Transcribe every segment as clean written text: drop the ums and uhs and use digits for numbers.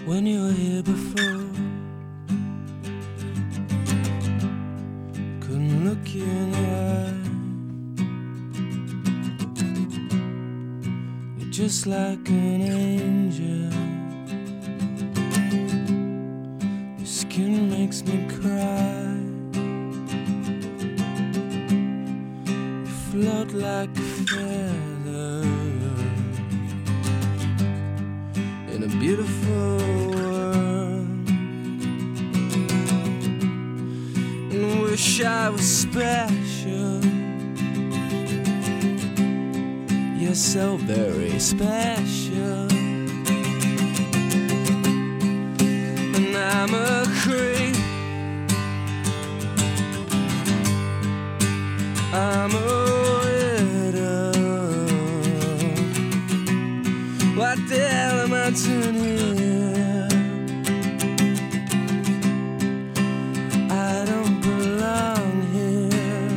when you were here before. Couldn't look you in the eye. You're just like an angel. Your skin makes me cry. You float like a feather in a beautiful world. And wish I was special. You're so very special. And I'm a creep. I'm a widow. What the hell am I doing here? I don't belong here.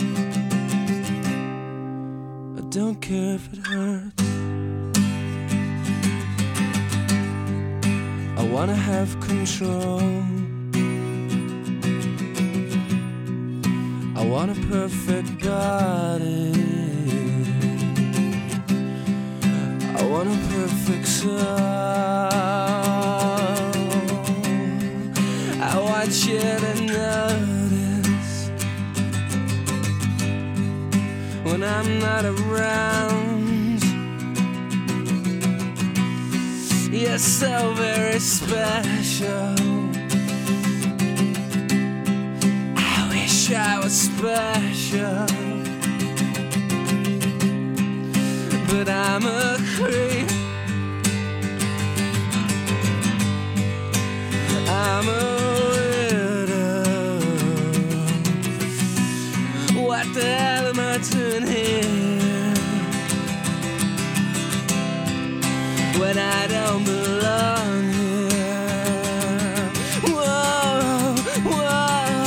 I don't care if it hurts. I wanna have control. I want a perfect body. I want a perfect soul. I want you to notice when I'm not around. You're so very special. I was special, but I'm a creep. I'm a widow. What the hell am I doing here when I don't belong here? Whoa, whoa.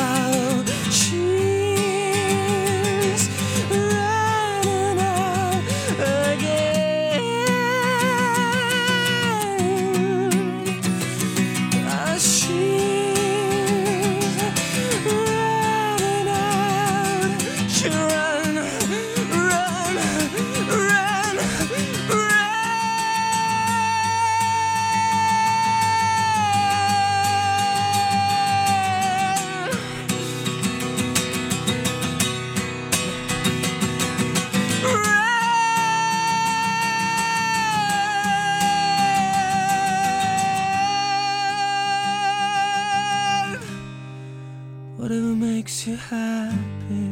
Whatever makes you happy,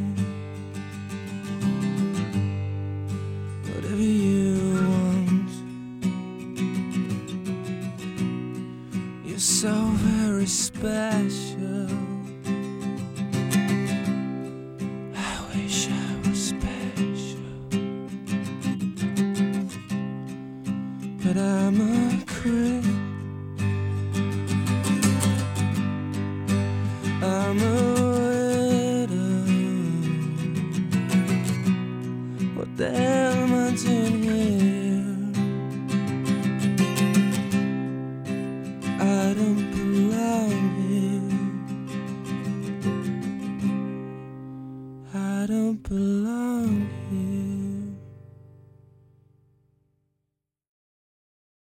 whatever you want. You're so very special. I wish I was special, but I'm a creep. I'm a widow. What the hell am I doing here? I don't belong here. I don't belong here.